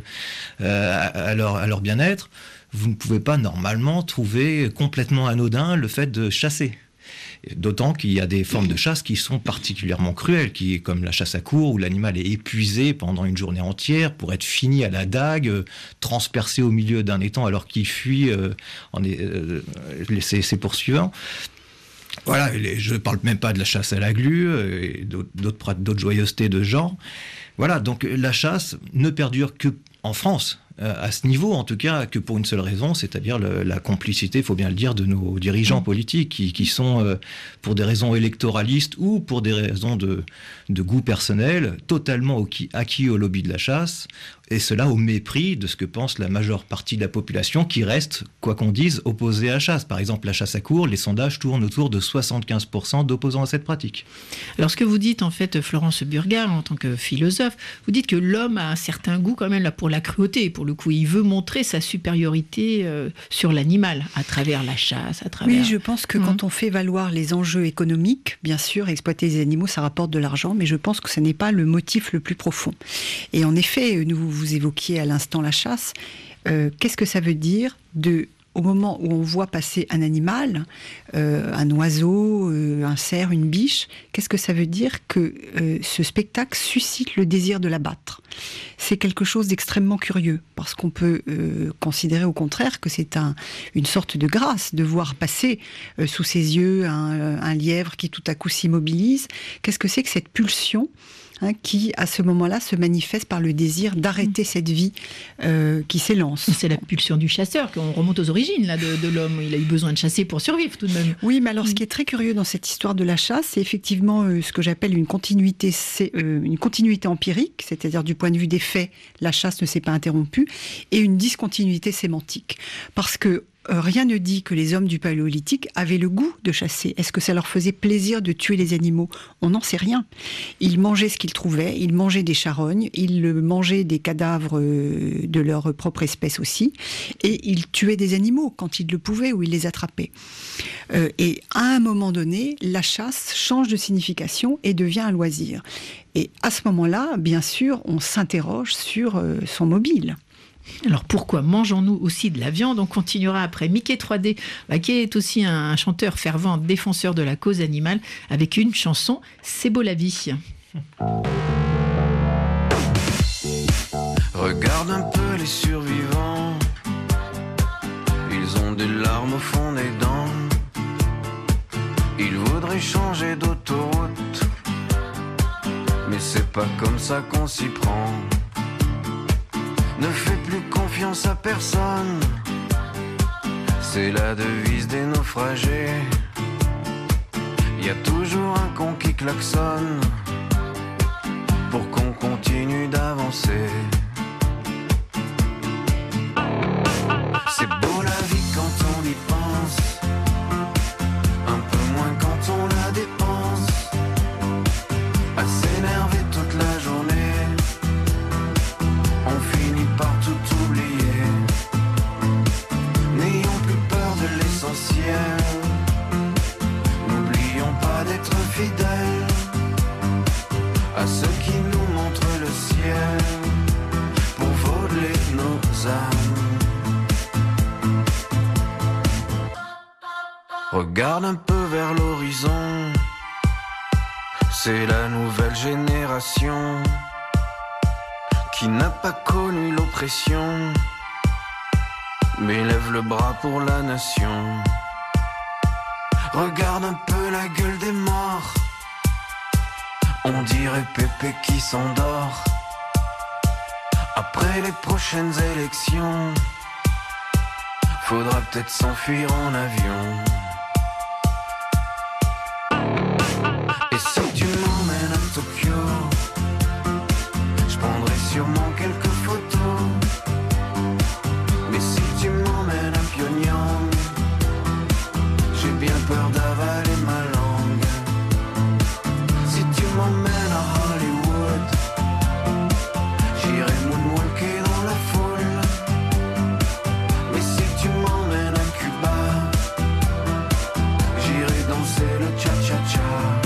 à, leur, à leur bien-être, vous ne pouvez pas normalement trouver complètement anodin le fait de chasser. D'autant qu'il y a des formes de chasse qui sont particulièrement cruelles, qui, comme la chasse à courre, où l'animal est épuisé pendant une journée entière pour être fini à la dague, euh, transpercé au milieu d'un étang alors qu'il fuit euh, en, euh, ses, ses poursuivants. Voilà, je ne parle même pas de la chasse à la glu euh, et d'autres, d'autres joyeusetés de genre. Voilà, donc la chasse ne perdure que en France. À ce niveau, en tout cas, que pour une seule raison, c'est-à-dire le, la complicité, il faut bien le dire, de nos dirigeants politiques qui, qui sont, euh, pour des raisons électoralistes ou pour des raisons de, de goût personnel, totalement acquis au lobby de la chasse, et cela au mépris de ce que pense la majeure partie de la population qui reste, quoi qu'on dise, opposée à la chasse. Par exemple, la chasse à courre, les sondages tournent autour de soixante-quinze pour cent d'opposants à cette pratique. Alors ce que vous dites, en fait, Florence Burgard, en tant que philosophe, vous dites que l'homme a un certain goût quand même là, pour la cruauté, pour le coup. Il veut montrer sa supériorité euh, sur l'animal, à travers la chasse, à travers... Oui, je pense que mmh. quand on fait valoir les enjeux économiques, bien sûr, exploiter les animaux, ça rapporte de l'argent, mais je pense que ce n'est pas le motif le plus profond. Et en effet, nous vous évoquiez à l'instant la chasse. Euh, qu'est-ce que ça veut dire de... Au moment où on voit passer un animal, euh, un oiseau, euh, un cerf, une biche, qu'est-ce que ça veut dire que euh, ce spectacle suscite le désir de l'abattre? C'est quelque chose d'extrêmement curieux, parce qu'on peut euh, considérer au contraire que c'est un, une sorte de grâce de voir passer euh, sous ses yeux un, un lièvre qui tout à coup s'immobilise. Qu'est-ce que c'est que cette pulsion Hein, qui, à ce moment-là, se manifeste par le désir d'arrêter mmh. cette vie euh, qui s'élance. C'est la pulsion du chasseur, qu'on remonte aux origines là, de, de l'homme. Il a eu besoin de chasser pour survivre, tout de même. Oui, mais alors, mmh. ce qui est très curieux dans cette histoire de la chasse, c'est effectivement euh, ce que j'appelle une continuité, c'est, euh, une continuité empirique, c'est-à-dire du point de vue des faits, la chasse ne s'est pas interrompue, et une discontinuité sémantique. Parce que rien ne dit que les hommes du Paléolithique avaient le goût de chasser. Est-ce que ça leur faisait plaisir de tuer les animaux? On n'en sait rien. Ils mangeaient ce qu'ils trouvaient, ils mangeaient des charognes, ils mangeaient des cadavres de leur propre espèce aussi, et ils tuaient des animaux quand ils le pouvaient ou ils les attrapaient. Euh, et à un moment donné, la chasse change de signification et devient un loisir. Et à ce moment-là, bien sûr, on s'interroge sur euh, son mobile. Alors pourquoi mangeons-nous aussi de la viande? On continuera après Mickey trois D, bah, qui est aussi un chanteur fervent, défenseur de la cause animale, avec une chanson « C'est beau la vie ». Regarde un peu les survivants, ils ont des larmes au fond des dents. Ils voudraient changer d'autoroute, mais c'est pas comme ça qu'on s'y prend. Ne fais plus confiance à personne, c'est la devise des naufragés. Y a toujours un con qui klaxonne pour qu'on continue d'avancer. C'est beau la vie quand on y pense, un peu moins quand on la dépense. À s'énerver toute la journée, Regarde un peu vers l'horizon. C'est la nouvelle génération qui n'a pas connu l'oppression, mais lève le bras pour la nation. Regarde un peu la gueule des morts. On dirait Pépé qui s'endort. Après les prochaines élections, faudra peut-être s'enfuir en avion. Et si tu m'emmènes à Tokyo, je prendrai sûrement quelques photos. Mais si tu m'emmènes à Pyongyang, j'ai bien peur d'avaler ma langue. Si tu m'emmènes à Hollywood, j'irai moonwalker dans la foule. Mais si tu m'emmènes à Cuba, j'irai danser le cha-cha-cha.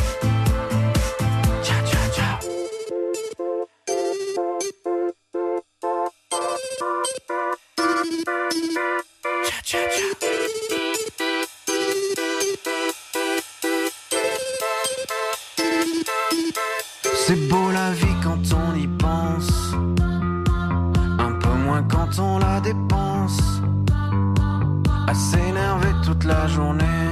C'est beau la vie quand on y pense, un peu moins quand on la dépense. À s'énerver toute la journée,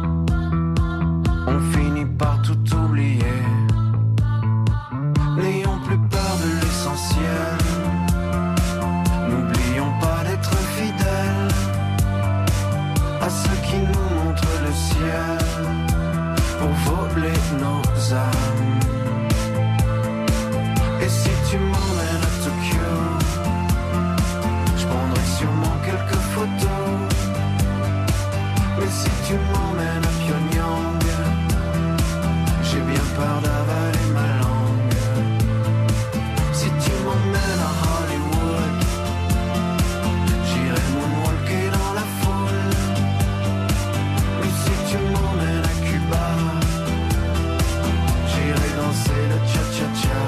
on finit par tout oublier. N'ayons plus peur de l'essentiel, n'oublions pas d'être fidèles à ceux qui nous montrent le ciel pour voler nos âmes. Et si tu m'emmènes à Tokyo, je prendrai sûrement quelques photos. Mais si tu m'emmènes à Pyongyang, j'ai bien peur d'avaler ma langue. Si tu m'emmènes à Hollywood, j'irai moonwalker dans la foule. Mais si tu m'emmènes à Cuba, j'irai danser le cha-cha-cha.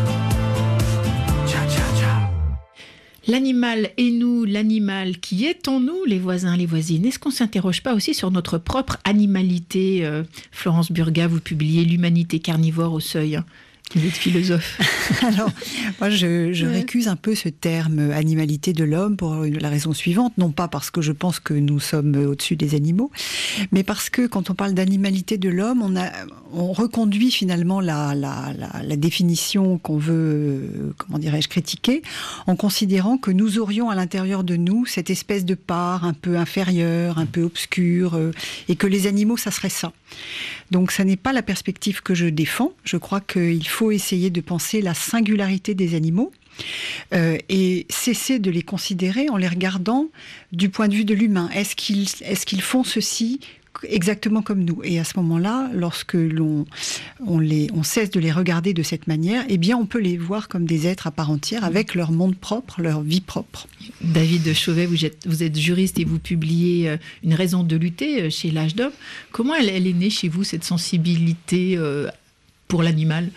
L'animal est nous, l'animal qui est en nous, les voisins, les voisines. Est-ce qu'on ne s'interroge pas aussi sur notre propre animalité euh, Florence Burga, vous publiez L'humanité carnivore au seuil. Vous êtes philosophe. Alors, moi, je, je ouais. récuse un peu ce terme animalité de l'homme pour la raison suivante. Non pas parce que je pense que nous sommes au-dessus des animaux, mais parce que quand on parle d'animalité de l'homme, on, a, on reconduit finalement la, la, la, la définition qu'on veut, comment dirais-je, critiquer, en considérant que nous aurions à l'intérieur de nous cette espèce de part un peu inférieure, un peu obscure, euh, et que les animaux, ça serait ça. Donc, ça n'est pas la perspective que je défends. Je crois qu'il faut Il faut essayer de penser la singularité des animaux euh, et cesser de les considérer en les regardant du point de vue de l'humain. Est-ce qu'ils, est-ce qu'ils font ceci exactement comme nous? Et à ce moment-là, lorsque l'on on les, on cesse de les regarder de cette manière, eh bien, on peut les voir comme des êtres à part entière, avec leur monde propre, leur vie propre. David de Chauvet, vous êtes, vous êtes juriste et vous publiez Une raison de lutter chez L'Âge d'Homme. Comment elle, elle est née chez vous, cette sensibilité euh, pour l'animal?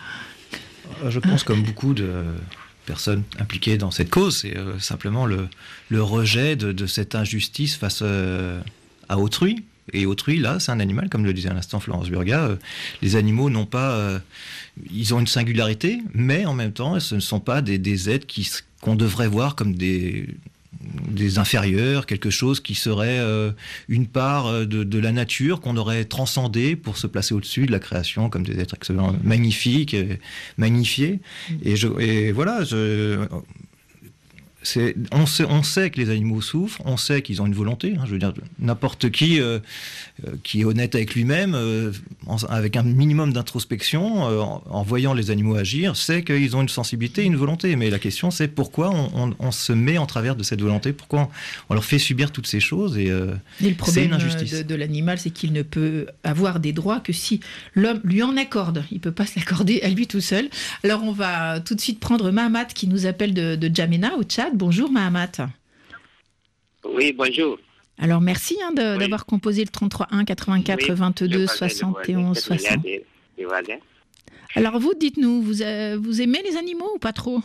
Je pense comme beaucoup de personnes impliquées dans cette cause, c'est euh, simplement le, le rejet de, de cette injustice face euh, à autrui. Et autrui, là, c'est un animal, comme le disait à l'instant Florence Burga. Euh, les animaux n'ont pas... Euh, ils ont une singularité, mais en même temps, ce ne sont pas des, des êtres qui, qu'on devrait voir comme des... des inférieurs, quelque chose qui serait euh, une part de, de la nature qu'on aurait transcendé pour se placer au-dessus de la création comme des êtres excellents, magnifiques, et magnifiés. Et, je, et voilà, je, c'est, on, sait, on sait que les animaux souffrent, on sait qu'ils ont une volonté. Hein, je veux dire, n'importe qui euh, qui est honnête avec lui-même, euh, en, avec un minimum d'introspection, euh, en, en voyant les animaux agir, sait qu'ils ont une sensibilité, une volonté. Mais la question, c'est pourquoi on, on, on se met en travers de cette volonté, pourquoi on, on leur fait subir toutes ces choses, et, euh, et le problème c'est une injustice. De, de l'animal, c'est qu'il ne peut avoir des droits que si l'homme lui en accorde. Il ne peut pas se l'accorder à lui tout seul. Alors on va tout de suite prendre Mahamat qui nous appelle de, de Djamena au Tchad. Bonjour Mahamat. Oui, bonjour. Alors merci hein, de, oui. d'avoir composé le trente-trois un quatre-vingt-quatre oui, vingt-deux soixante et onze soixante. Des, des Alors vous, dites-nous, vous, euh, vous aimez les animaux ou pas trop?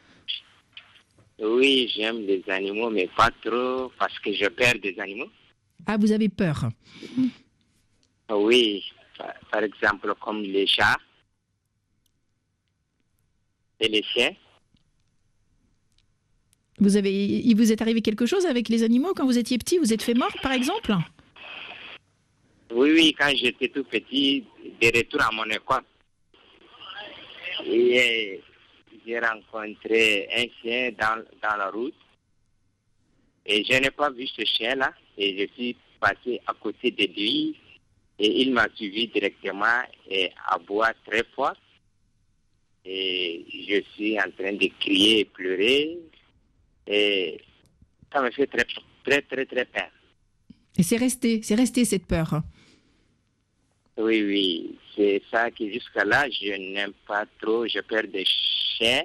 Oui, j'aime les animaux, mais pas trop parce que j'ai peur des animaux. Ah, vous avez peur? Oui, par, par exemple, comme les chats et les chiens. Vous avez, il vous est arrivé quelque chose avec les animaux quand vous étiez petit? Vous êtes fait mort, par exemple? Oui, oui, quand j'étais tout petit, de retour à mon école, et j'ai rencontré un chien dans, dans la route. Et je n'ai pas vu ce chien-là. Et je suis passé à côté de lui. Et il m'a suivi directement et aboie très fort. Et je suis en train de crier et pleurer. Et ça me fait très, très, très, très peur. Et c'est resté, c'est resté cette peur. Oui, oui. C'est ça que jusqu'à là, je n'aime pas trop. J'ai peur des chiens.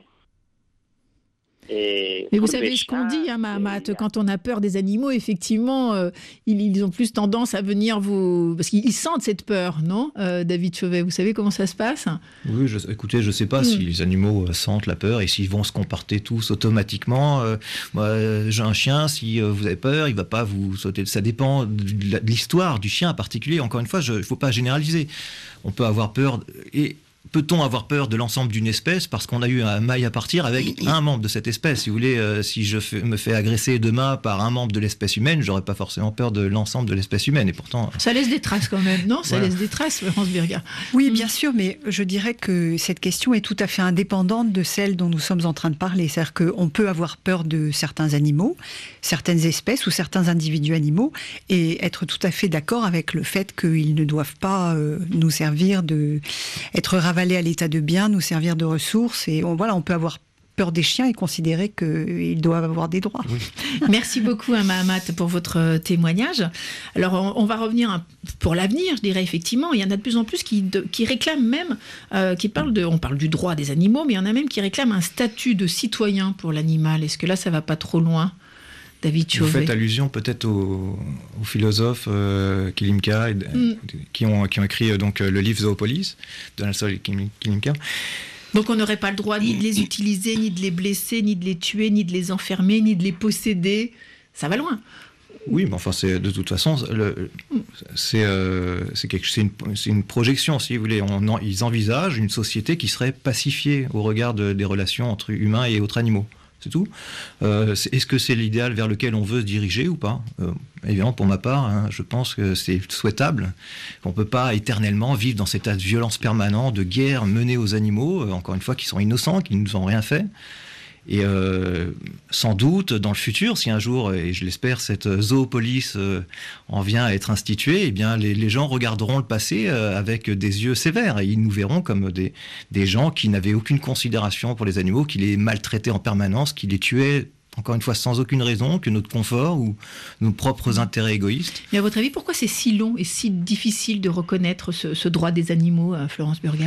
Et mais vous savez ce qu'on dit, hein, Mahamat, quand on a peur des animaux, effectivement, euh, ils, ils ont plus tendance à venir vous... Parce qu'ils sentent cette peur, non, euh, David Chauvet? Vous savez comment ça se passe? Oui, je, écoutez, je ne sais pas mm. si les animaux sentent la peur et s'ils vont se comporter tous automatiquement. Euh, moi, j'ai un chien, si vous avez peur, il ne va pas vous sauter. Ça dépend de l'histoire du chien en particulier. Encore une fois, il ne faut pas généraliser. On peut avoir peur... Et peut-on avoir peur de l'ensemble d'une espèce parce qu'on a eu un maille à partir avec un membre de cette espèce? Si vous voulez, euh, si je fais, me fais agresser demain par un membre de l'espèce humaine, j'aurais pas forcément peur de l'ensemble de l'espèce humaine. Et pourtant, ça laisse des traces quand même, non? Ça voilà. laisse des traces, Florence Burga. Oui, bien sûr, mais je dirais que cette question est tout à fait indépendante de celle dont nous sommes en train de parler. C'est-à-dire qu'on peut avoir peur de certains animaux, certaines espèces ou certains individus animaux, et être tout à fait d'accord avec le fait qu'ils ne doivent pas euh, nous servir de être ravalés à l'état de bien, nous servir de ressources. Et on, voilà, on peut avoir peur des chiens et considérer qu'ils doivent avoir des droits. Oui. Merci beaucoup, hein, Mahamat, pour votre témoignage. Alors, on, on va revenir pour l'avenir, je dirais, effectivement. Il y en a de plus en plus qui, de, qui réclament même, euh, qui parlent de, on parle du droit des animaux, mais il y en a même qui réclament un statut de citoyen pour l'animal. Est-ce que là, ça ne va pas trop loin, David Chauvet? Vous faites allusion peut-être aux, aux philosophes euh, Kilimka, et, mm. qui, ont, qui ont écrit euh, donc, le livre Zoopolis, Donald Sol et Kilimka. Donc on n'aurait pas le droit ni de les utiliser, ni de les blesser, ni de les tuer, ni de les enfermer, ni de les posséder. Ça va loin. Oui, mais enfin, c'est, de toute façon, le, c'est, euh, c'est, quelque, c'est, une, c'est une projection, si vous voulez. On en, ils envisagent une société qui serait pacifiée au regard de, des relations entre humains et autres animaux. C'est tout. Euh, c'est, est-ce que c'est l'idéal vers lequel on veut se diriger ou pas? euh, Évidemment, pour ma part, hein, je pense que c'est souhaitable. On ne peut pas éternellement vivre dans cet état de violence permanent, de guerre menée aux animaux, euh, encore une fois, qui sont innocents, qui ne nous ont rien fait. Et euh, sans doute, dans le futur, si un jour, et je l'espère, cette zoopolis euh, en vient à être instituée, eh bien, les, les gens regarderont le passé euh, avec des yeux sévères et ils nous verront comme des, des gens qui n'avaient aucune considération pour les animaux, qui les maltraitaient en permanence, qui les tuaient, encore une fois, sans aucune raison que notre confort ou nos propres intérêts égoïstes. Mais à votre avis, pourquoi c'est si long et si difficile de reconnaître ce, ce droit des animaux, Florence Burga?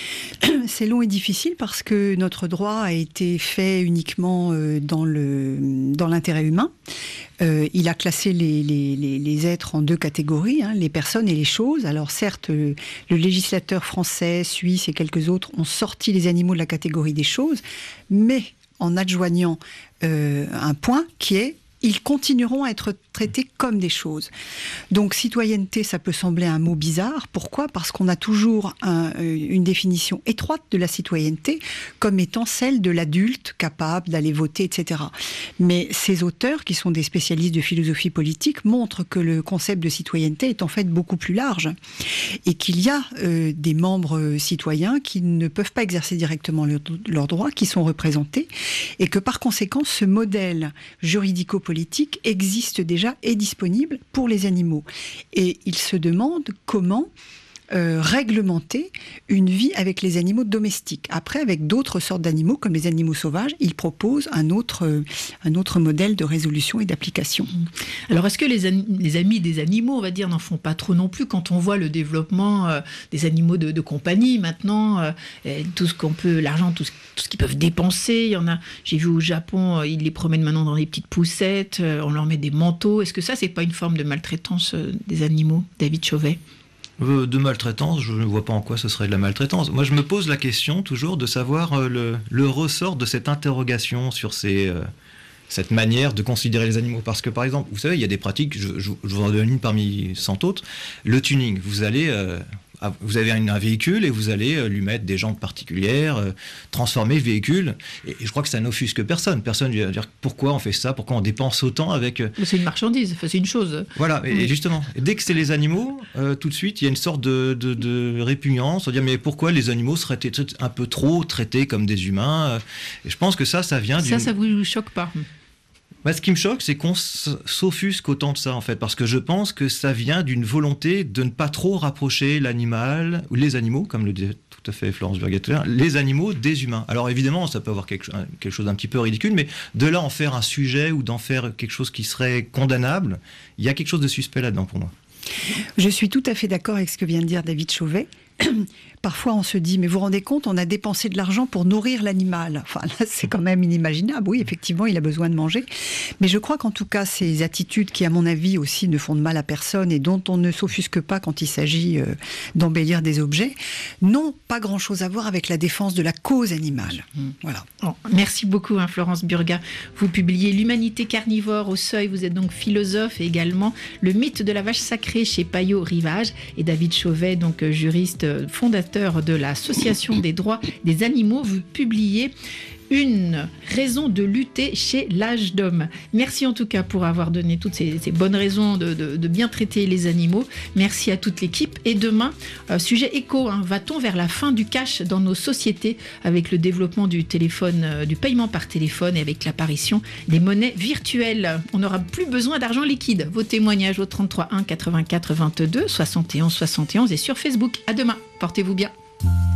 C'est long et difficile parce que notre droit a été fait uniquement dans, le, dans l'intérêt humain. Euh, il a classé les, les, les, les êtres en deux catégories, hein, les personnes et les choses. Alors certes, le, le législateur français, suisse et quelques autres ont sorti les animaux de la catégorie des choses, mais en adjoignant euh, un point qui est ils continueront à être traités comme des choses. Donc citoyenneté, ça peut sembler un mot bizarre. Pourquoi ? Parce qu'on a toujours un, une définition étroite de la citoyenneté comme étant celle de l'adulte capable d'aller voter, et cetera. Mais ces auteurs, qui sont des spécialistes de philosophie politique, montrent que le concept de citoyenneté est en fait beaucoup plus large et qu'il y a euh, des membres citoyens qui ne peuvent pas exercer directement leurs leur droits, qui sont représentés, et que par conséquent, ce modèle juridico-politique politique existe déjà, est disponible pour les animaux. Et il se demande comment euh, réglementer une vie avec les animaux domestiques. Après, avec d'autres sortes d'animaux, comme les animaux sauvages, il propose un autre, euh, un autre modèle de résolution et d'application. Alors, est-ce que les, an- les amis des animaux, on va dire, n'en font pas trop non plus quand on voit le développement euh, des animaux de, de compagnie maintenant, euh, tout ce qu'on peut, l'argent, tout ce, tout ce qu'ils peuvent dépenser. Il y en a, j'ai vu au Japon, euh, ils les promènent maintenant dans des petites poussettes, euh, on leur met des manteaux. Est-ce que ça, c'est pas une forme de maltraitance euh, des animaux, David Chauvet ? De maltraitance, je ne vois pas en quoi ce serait de la maltraitance. Moi, je me pose la question toujours de savoir euh, le, le ressort de cette interrogation sur ces, euh, cette manière de considérer les animaux. Parce que par exemple, vous savez, il y a des pratiques, je, je, je vous en donne une parmi cent autres, le tuning. Vous allez... Euh, Vous avez un, un véhicule et vous allez euh, lui mettre des jantes particulières, euh, transformer le véhicule. Et, et je crois que ça n'offusque personne. Personne ne va dire pourquoi on fait ça, pourquoi on dépense autant avec. Euh... C'est une marchandise, enfin, c'est une chose. Voilà, et, mmh. et justement, dès que c'est les animaux, euh, tout de suite, il y a une sorte de, de, de répugnance. On va dire, mais pourquoi les animaux seraient un peu trop traités comme des humains? Et je pense que ça, ça vient du. Ça, ça vous choque pas? Bah, ce qui me choque, c'est qu'on s'offusque autant de ça, en fait, parce que je pense que ça vient d'une volonté de ne pas trop rapprocher l'animal, ou les animaux, comme le dit tout à fait Florence Burgater, les animaux des humains. Alors évidemment, ça peut avoir quelque, quelque chose d'un petit peu ridicule, mais de là en faire un sujet ou d'en faire quelque chose qui serait condamnable, il y a quelque chose de suspect là-dedans pour moi. Je suis tout à fait d'accord avec ce que vient de dire David Chauvet. Parfois, on se dit, mais vous vous rendez compte, on a dépensé de l'argent pour nourrir l'animal. Enfin, là, c'est quand même inimaginable. Oui, effectivement, il a besoin de manger. Mais je crois qu'en tout cas, ces attitudes qui, à mon avis, aussi ne font de mal à personne et dont on ne s'offusque pas quand il s'agit euh, d'embellir des objets, n'ont pas grand-chose à voir avec la défense de la cause animale. Mmh. Voilà. Bon, merci beaucoup, hein, Florence Burga. Vous publiez L'humanité carnivore au Seuil. Vous êtes donc philosophe et également Le mythe de la vache sacrée chez Payot Rivage. Et David Chauvet, donc juriste, fondateur de l'Association des droits des animaux, vous publiez Une raison de lutter chez l'Âge d'Homme. Merci en tout cas pour avoir donné toutes ces, ces bonnes raisons de, de, de bien traiter les animaux. Merci à toute l'équipe. Et demain, euh, sujet éco, hein, va-t-on vers la fin du cash dans nos sociétés avec le développement du téléphone, euh, du paiement par téléphone et avec l'apparition des monnaies virtuelles? On n'aura plus besoin d'argent liquide. Vos témoignages au trente-trois un quatre-vingt-quatre vingt-deux soixante et onze soixante et onze et sur Facebook. À demain. Portez-vous bien.